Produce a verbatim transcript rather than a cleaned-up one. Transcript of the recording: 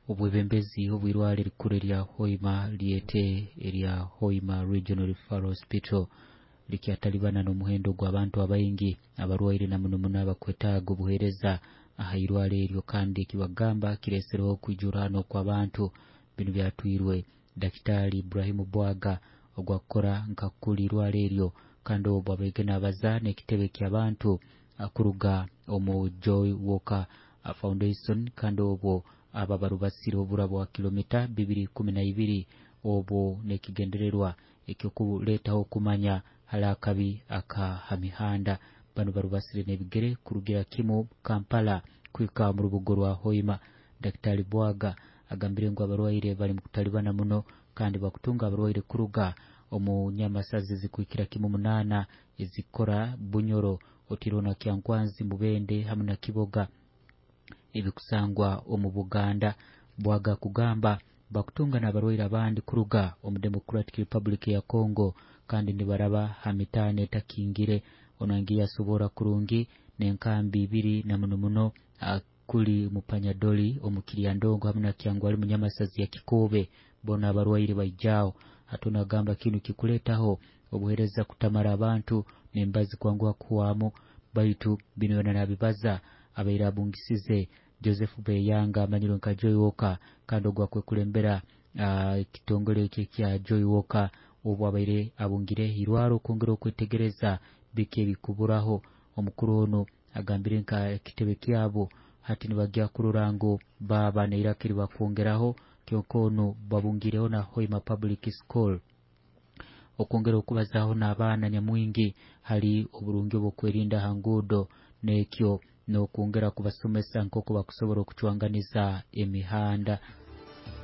obwebembezi obwirwale likuru lya Hoima liete erya Hoima Regional Referral Hospital likyatalibana n'omuhendo gw'abantu abayingi abalwaire na muno muno abakwetaaga obuheereza ahairwale eryo kandi kibagamba kiresereho okwijurano kw'abantu bino byatwirwe Dakitari Ibrahim Bwaga ogwakora nkakuli irwale eryo kandi obwo abegena abaza n'ekitebe ky'abantu akuruga omu Joy Walker Foundation kandi obwo aba barubasiro obura bwa kilomita bibiri kumi na ibiri obwo nekigendererwa ekyokuletaho kumanya halakabi aka hamihanda bano barubasire nebigere kurugira kimu Kampala kwika mu rubugo rwa Hoima. Daktari Bwaga agambire ngo abarwaire bali mu kutalibana muno kandi bakutunga abarwaire kuruga omu nyamasazi zikwikira kimu munana ezikora Bunyoro Otirona Kyankwanzi Mubende hamwe na Kiboga ebikusangwa omu Buganda. Bwaga kugamba bakutunga n'abarwaire abandi kuruga omu Democratic Republic ya Congo kandi nibaraba hamitane takingire onangi yasobora kurungi n'enkambi ibiri na muno muno kuli mupanyadoli omukiriya ndongo hamwe na Kyangwali munyamasazi ya Kikobe bona abarwaire bajjao atuna gamba kinu kikuletaho obuhereza kutamara abantu nembazi kwangu akuwamo baitu binona nabibaza abaira bungisize Joseph Beyanga manyiro nka Joy Walker kandi ogwakwe kulembera uh, kitongole kye kya Joy Walker obwo abaire abungire hirwaro kongera okwetegereza bike bikuburaho omukuru ono agambire nka kitebe kyabo hati nibagya kururango baba na irakiri bakongeraho kyokono babungireho na Hoima Public School okongera okubazaho n'abaana nyamwingi hali oburungi bwo kwerinda hangudo nekyo no kongera kubasomesa nkoko bakusobora okuchwanganiza emihanda